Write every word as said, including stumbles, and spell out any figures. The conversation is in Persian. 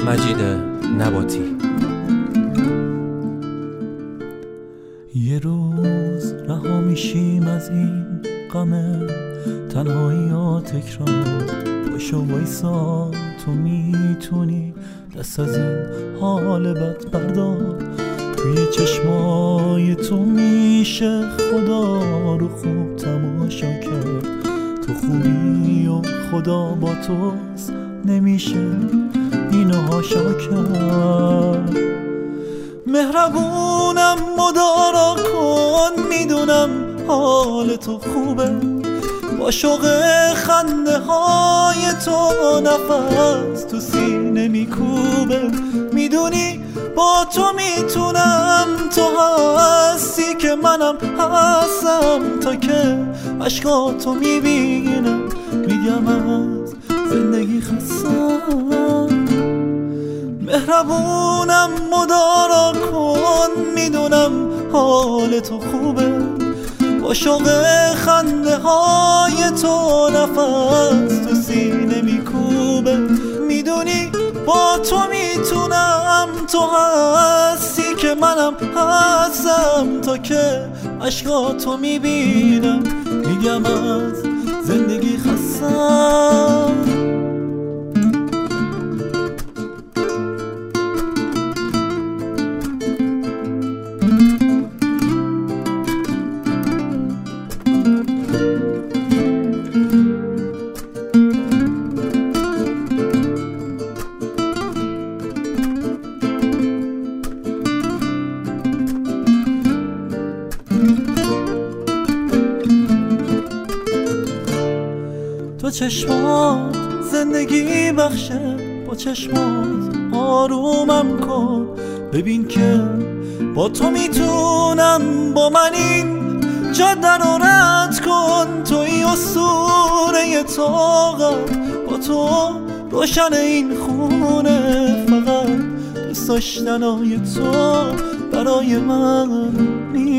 مجید نباتی. یه روز رها میشیم از این غم تنهایی ها تکرار، باشو وایسا تو میتونی دست از این حال بد بردار. توی چشمای تو میشه خدا رو خوب تماشا کرد، تو خوبی و خدا با توست نمیشه اینو هاشا کرد. مهربونم مدارا کن، میدونم حال تو خوبه، با شوق خنده های تو نفس تو سینه میکوبه. میدونی با تو میتونم، تو هستی که منم هستم، تا که عشقاتو میبینم میگم از زندگی خستم. مهربونم مدارا کن، میدونم حال تو خوبه، با شوق خنده های تو نفس تو سینه میکوبه. میدونی با تو میتونم، تو هستی که منم هستم، تا که عشقاتو میبینم میگم از زندگی خستم. تو چشمات زندگی بخشه، با چشمات آرومم کن، ببین که با تو میتونم، با من این جاده رو رد کن. توی اسطوره طاقت، با تو روشن این خونه، فقط دوست داشتنای تو برای من